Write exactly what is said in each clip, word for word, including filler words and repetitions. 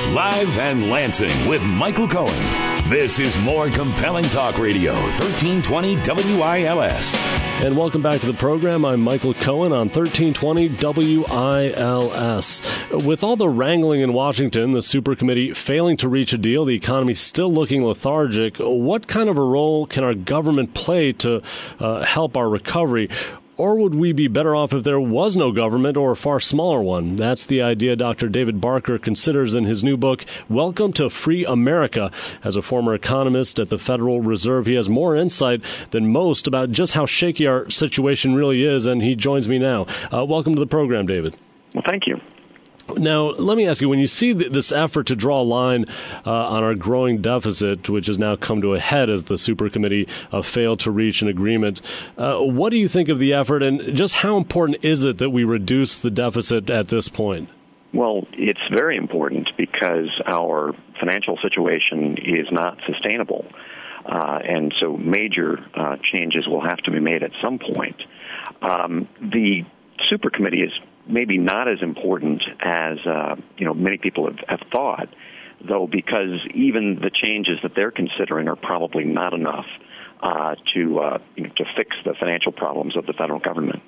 Live and Lansing with Michael Cohen. This is More Compelling Talk Radio, thirteen twenty W I L S. And welcome back to the program. I'm Michael Cohen on thirteen twenty W I L S. With all the wrangling in Washington, the Super Committee failing to reach a deal, the economy still looking lethargic, what kind of a role can our government play to uh, help our recovery? Or would we be better off if there was no government or a far smaller one? That's the idea Doctor David Barker considers in his new book, Welcome to Free America. As a former economist at the Federal Reserve, he has more insight than most about just how shaky our situation really is, and he joins me now. Uh, welcome to the program, David. Well, thank you. Now, let me ask you, when you see th- this effort to draw a line uh, on our growing deficit, which has now come to a head as the Super Committee uh, failed to reach an agreement, uh, what do you think of the effort, and just how important is it that we reduce the deficit at this point? Well, it's very important because our financial situation is not sustainable, uh, and so major uh, changes will have to be made at some point. Um, the Super Committee is maybe not as important as uh, you know many people have, have thought, though, because even the changes that they're considering are probably not enough uh, to uh, you know, to fix the financial problems of the federal government.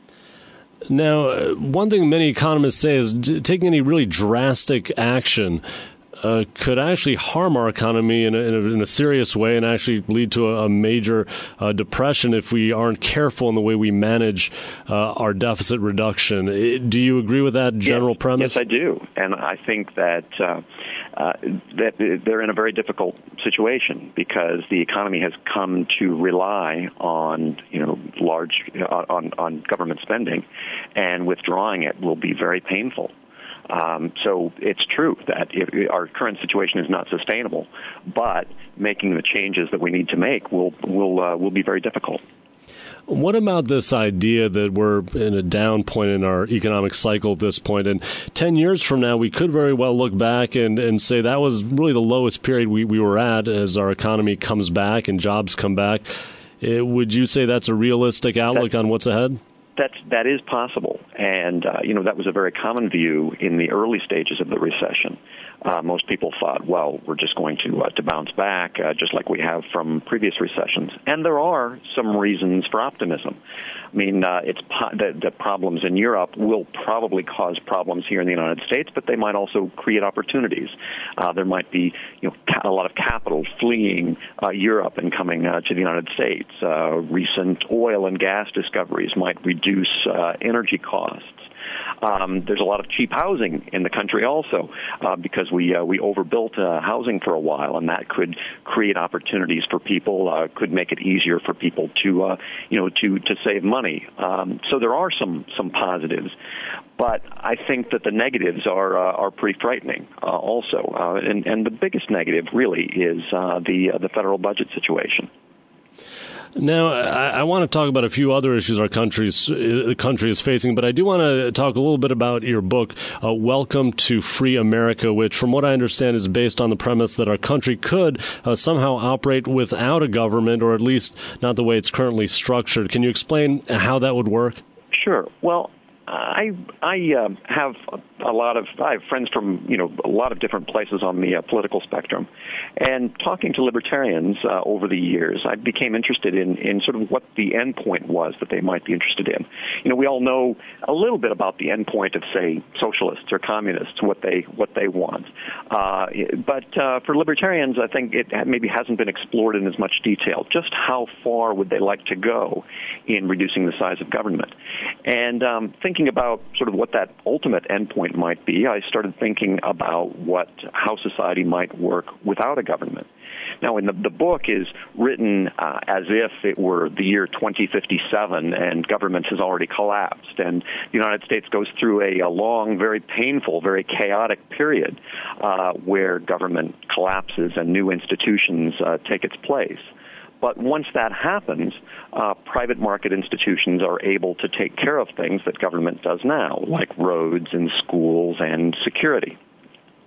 Now, one thing many economists say is d- taking any really drastic action Uh, could actually harm our economy in a, in a, in a serious way and actually lead to a, a major uh, depression if we aren't careful in the way we manage uh, our deficit reduction. Do you agree with that general yes, premise? Yes, I do. And I think that uh, uh, that they're in a very difficult situation because the economy has come to rely on, you know, large on, on government spending, and withdrawing it will be very painful. Um, so it's true that if our current situation is not sustainable, but making the changes that we need to make will will uh, will be very difficult. What about this idea that we're in a down point in our economic cycle at this point, and ten years from now we could very well look back and, and say that was really the lowest period we, we were at as our economy comes back and jobs come back? Uh, would you say that's a realistic outlook that's- on what's ahead? That's, that is possible, and uh, you know that was a very common view in the early stages of the recession. Uh, most people thought, well, we're just going to uh, to bounce back, uh, just like we have from previous recessions. And there are some reasons for optimism. I mean, uh, it's po- the, the problems in Europe will probably cause problems here in the United States, but they might also create opportunities. Uh, there might be, you know, ca- a lot of capital fleeing uh, Europe and coming uh, to the United States. Uh, recent oil and gas discoveries might reduce uh, energy costs. Um, there's a lot of cheap housing in the country also uh, because we uh, we overbuilt uh, housing for a while, and that could create opportunities for people, uh, could make it easier for people to uh, you know to to save money. Um, so there are some some positives, but I think that the negatives are uh, are pretty frightening uh, also, uh, and and the biggest negative really is uh, the uh, the federal budget situation. Now, I, I want to talk about a few other issues our country's, uh, country is facing, but I do want to talk a little bit about your book, uh, Welcome to Free America, which, from what I understand, is based on the premise that our country could uh, somehow operate without a government, or at least not the way it's currently structured. Can you explain how that would work? Sure. Well, I I uh, have a lot of I have friends from you know a lot of different places on the uh, political spectrum, and talking to libertarians uh, over the years, I became interested in in sort of what the end point was that they might be interested in. You know, we all know a little bit about the end point of, say, socialists or communists, what they what they want, uh, but uh, for libertarians, I think it maybe hasn't been explored in as much detail. Just how far would they like to go in reducing the size of government? And um, thinking about sort of what that ultimate endpoint might be, I started thinking about what how society might work without a government. Now, in the, the book is written uh, as if it were the year twenty fifty-seven and government has already collapsed, and the United States goes through a, a long, very painful, very chaotic period uh, where government collapses and new institutions uh, take its place. But once that happens, uh, private market institutions are able to take care of things that government does now, like roads and schools and security.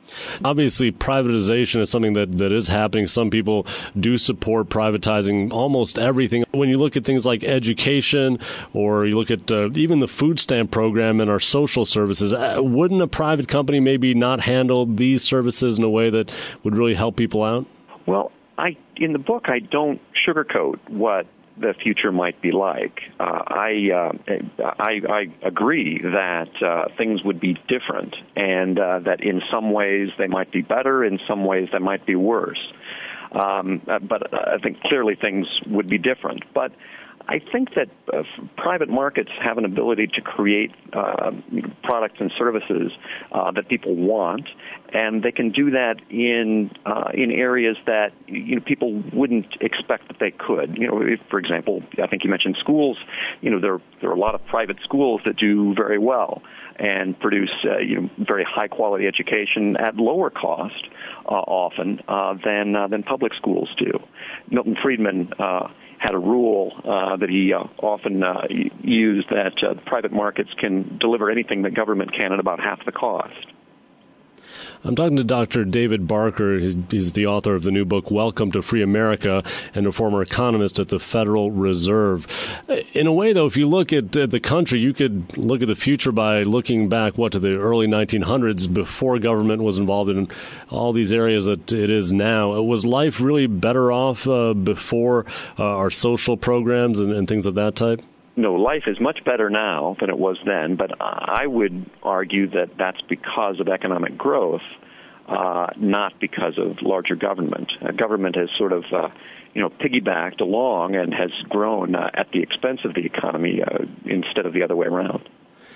Obviously, privatization is something that, that is happening. Some people do support privatizing almost everything. When you look at things like education, or you look at uh, even the food stamp program and our social services, uh, wouldn't a private company maybe not handle these services in a way that would really help people out? Well, I in the book, I don't sugarcoat what the future might be like. Uh, I, uh, I I agree that uh, things would be different, and uh, that in some ways they might be better, in some ways they might be worse. Um, but I think clearly things would be different. But I think that uh, private markets have an ability to create uh, products and services uh, that people want, and they can do that in uh, in areas that you know people wouldn't expect that they could. You know, if, for example, I think you mentioned schools. You know, there there are a lot of private schools that do very well and produce uh, you know very high quality education at lower cost uh, often uh, than uh, than public schools do. Milton Friedman Uh, had a rule uh, that he uh, often uh, used that uh, private markets can deliver anything that government can at about half the cost. I'm talking to Doctor David Barker. He's the author of the new book, Welcome to Free America, and a former economist at the Federal Reserve. In a way, though, if you look at the country, you could look at the future by looking back, what, to the early nineteen hundreds, before government was involved in all these areas that it is now. Was life really better off uh, before uh, our social programs and, and things of that type? No, life is much better now than it was then, but I would argue that that's because of economic growth, uh, not because of larger government. Uh, government has sort of, uh, you know, piggybacked along and has grown uh, at the expense of the economy uh, instead of the other way around.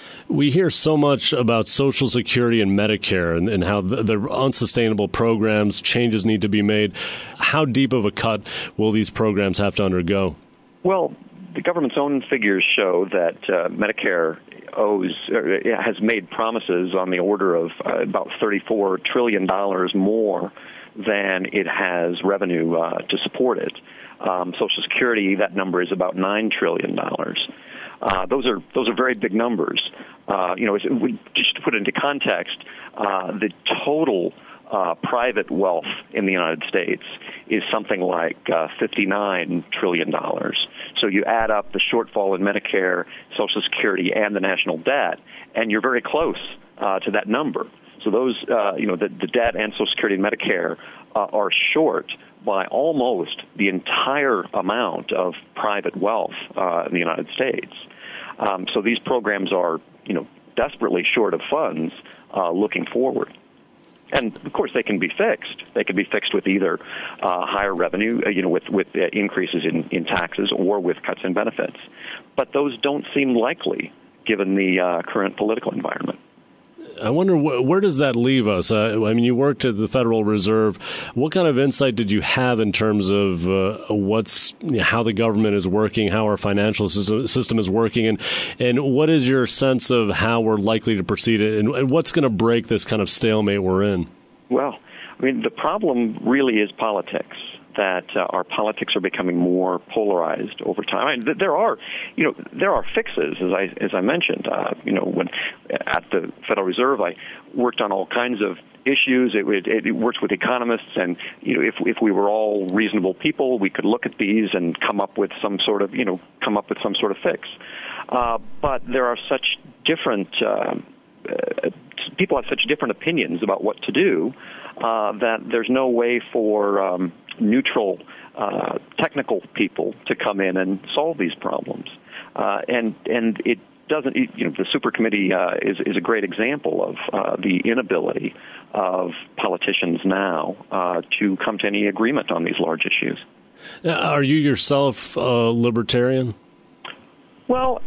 We hear so much about Social Security and Medicare and, and how they're unsustainable programs, changes need to be made. How deep of a cut will these programs have to undergo? Well, the government's own figures show that uh, Medicare owes or has made promises on the order of uh, about thirty-four trillion dollars more than it has revenue uh, to support it. Um, Social Security, that number is about nine trillion dollars. Uh, those are those are very big numbers. Uh, you know, just to put it into context, uh, the total Uh, private wealth in the United States is something like uh, fifty-nine trillion dollars. So you add up the shortfall in Medicare, Social Security, and the national debt, and you're very close uh, to that number. So those, uh, you know, the, the debt and Social Security and Medicare uh, are short by almost the entire amount of private wealth uh, in the United States. Um, so these programs are, you know, desperately short of funds uh, looking forward. And, of course, they can be fixed. They can be fixed with either uh, higher revenue, uh, you know, with, with uh, increases in, in taxes or with cuts in benefits. But those don't seem likely given the uh, current political environment. I wonder, wh- where does that leave us? Uh, I mean, you worked at the Federal Reserve. What kind of insight did you have in terms of uh, what's, you know, how the government is working, how our financial system, system is working, and, and what is your sense of how we're likely to proceed, and, and what's going to break this kind of stalemate we're in? Well, I mean, the problem really is politics. That uh, our politics are becoming more polarized over time. I mean, there are, you know, there are fixes, as I as I mentioned. Uh, you know, when at the Federal Reserve, I worked on all kinds of issues. It, it, it worked with economists, and you know, if if we were all reasonable people, we could look at these and come up with some sort of, you know, come up with some sort of fix. Uh, but there are such different. Uh, uh, people have such different opinions about what to do uh, that there's no way for um, neutral uh, technical people to come in and solve these problems. Uh, and and it doesn't, you know, the super committee uh, is, is a great example of uh, the inability of politicians now uh, to come to any agreement on these large issues. Are you yourself a libertarian? Well,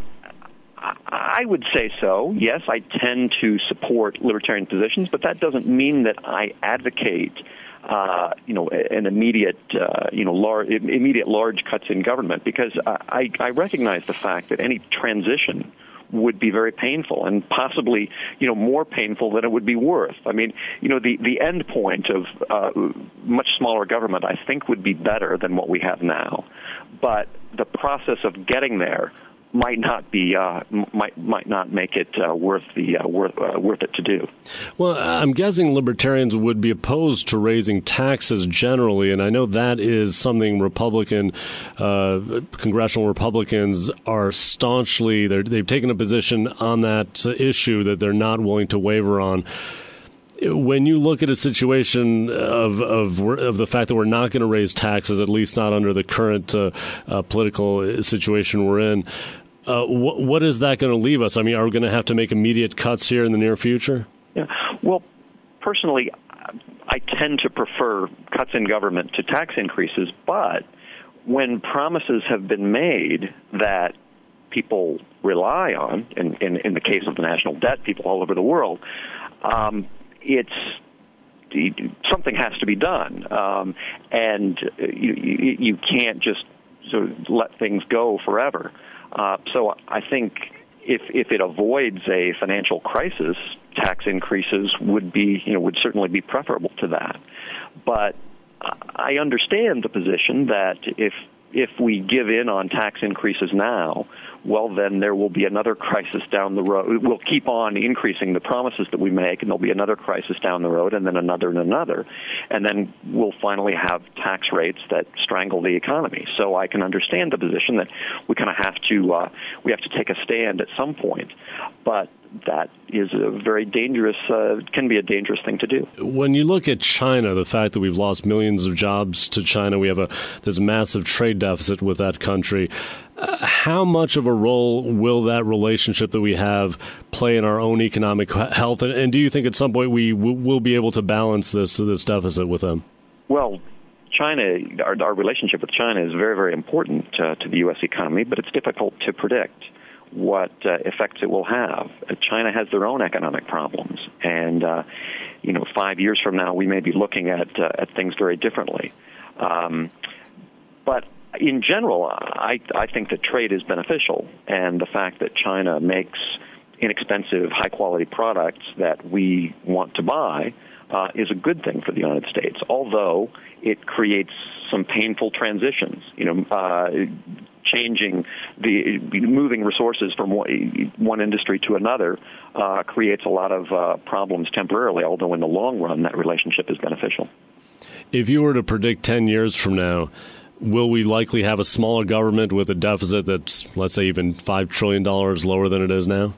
I would say so. Yes, I tend to support libertarian positions, but that doesn't mean that I advocate, uh, you know, an immediate, uh, you know, large, immediate large cuts in government, because I, I recognize the fact that any transition would be very painful and possibly, you know, more painful than it would be worth. I mean, you know, the, the end point of uh, much smaller government, I think, would be better than what we have now. But the process of getting there might not be uh, might might not make it uh, worth the uh, worth uh, worth it to do. Well, I'm guessing libertarians would be opposed to raising taxes generally, and I know that is something Republican uh, congressional Republicans are staunchly they've taken a position on that issue that they're not willing to waver on. When you look at a situation of of of the fact that we're not going to raise taxes, at least not under the current uh, uh, political situation we're in, uh, wh- what is that going to leave us? I mean, are we going to have to make immediate cuts here in the near future? Yeah. Well, personally, I tend to prefer cuts in government to tax increases, but when promises have been made that people rely on, in, in, in the case of the national debt, people all over the world, um, it's something has to be done, um, and you, you, you can't just sort of let things go forever. Uh, so I think if if it avoids a financial crisis, tax increases would be you know would certainly be preferable to that. But I understand the position that if if we give in on tax increases now, well, then there will be another crisis down the road. We'll keep on increasing the promises that we make, and there'll be another crisis down the road, and then another and another. And then we'll finally have tax rates that strangle the economy. So I can understand the position that we kind of have to, uh, we have to take a stand at some point. But that is a very dangerous, uh, can be a dangerous thing to do. When you look at China, the fact that we've lost millions of jobs to China, we have a this massive trade deficit with that country. Uh, how much of a role will that relationship that we have play in our own economic health? And, and do you think at some point we w- will be able to balance this this deficit with them? Well, China, our, our relationship with China is very, very important uh, to the U S economy, but it's difficult to predict what uh, effects it will have. Uh, China has their own economic problems, and uh, you know, five years from now, we may be looking at uh, at things very differently. Um, but in general, I I think that trade is beneficial, and the fact that China makes inexpensive, high quality products that we want to buy uh, is a good thing for the United States. Although it creates some painful transitions, you know. Uh, changing the moving resources from one industry to another uh, creates a lot of uh, problems temporarily, although in the long run that relationship is beneficial. If you were to predict ten years from now, will we likely have a smaller government with a deficit that's, let's say, even five trillion dollars lower than it is now?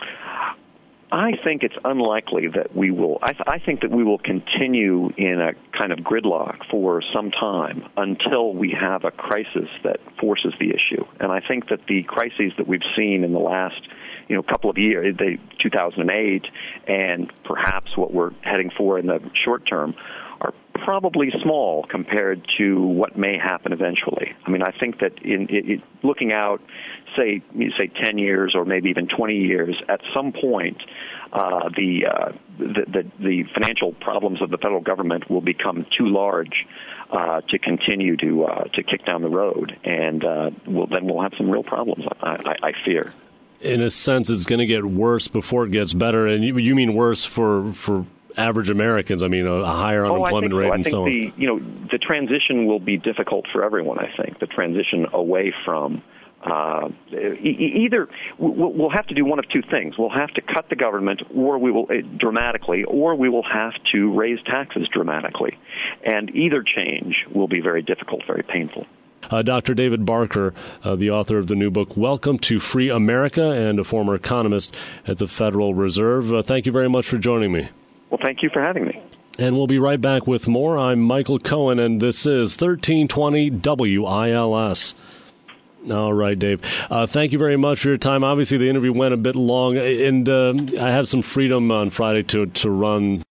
I think it's unlikely that we will. I, th- I think that we will continue in a kind of gridlock for some time until we have a crisis that forces the issue. And I think that the crises that we've seen in the last, you know, couple of years, the two thousand eight, and perhaps what we're heading for in the short term, are probably small compared to what may happen eventually. I mean, I think that in, in looking out, say, say ten years or maybe even twenty years, at some point, uh, the, uh, the, the the financial problems of the federal government will become too large uh, to continue to uh, to kick down the road, and uh, we'll, then we'll have some real problems. I, I, I fear. In a sense, it's going to get worse before it gets better, and you, you mean worse for for. average Americans, I mean, a, a higher unemployment oh, I rate so. and I think so on. the, you know, the transition will be difficult for everyone, I think. The transition away from uh, e- either we'll, we'll have to do one of two things. We'll have to cut the government or we will uh, dramatically, or we will have to raise taxes dramatically. And either change will be very difficult, very painful. Uh, Doctor David Barker, uh, the author of the new book, Welcome to Free America, and a former economist at the Federal Reserve. Uh, thank you very much for joining me. Well, thank you for having me. And we'll be right back with more. I'm Michael Cohen, and this is thirteen twenty W I L S. All right, Dave. Uh, thank you very much for your time. Obviously, the interview went a bit long, and uh, I have some freedom on Friday to, to run